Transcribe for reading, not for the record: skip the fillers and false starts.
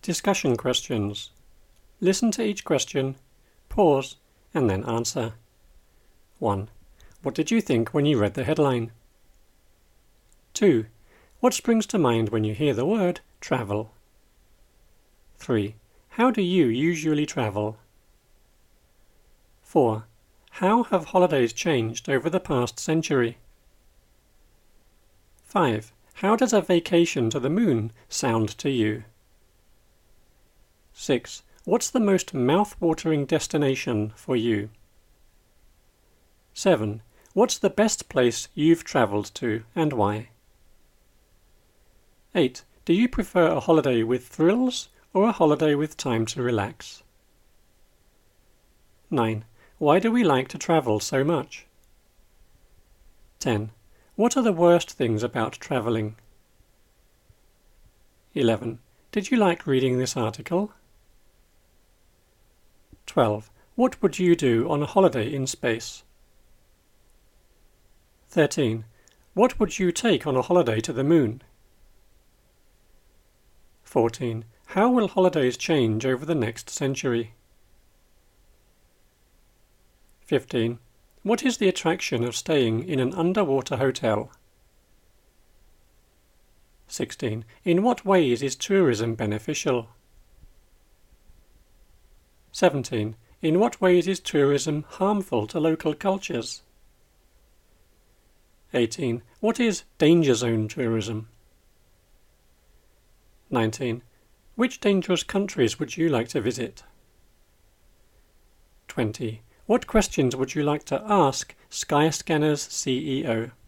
Discussion questions. Listen to each question, pause, and then answer. 1. What did you think when you read the headline? 2. What springs to mind when you hear the word travel? 3. How do you usually travel? 4. How have holidays changed over the past century? 5. How does a vacation to the moon sound to you? 6. What's the most mouth-watering destination for you? 7. What's the best place you've travelled to and why? 8. Do you prefer a holiday with thrills or a holiday with time to relax? 9. Why do we like to travel so much? 10. What are the worst things about travelling? 11. Did you like reading this article? 12. What would you do on a holiday in space? 13. What would you take on a holiday to the moon? 14. How will holidays change over the next century? 15. What is the attraction of staying in an underwater hotel? 16. In what ways is tourism beneficial? 17. In what ways is tourism harmful to local cultures? 18. What is danger zone tourism? 19. Which dangerous countries would you like to visit? 20. What questions would you like to ask Skyscanner's CEO?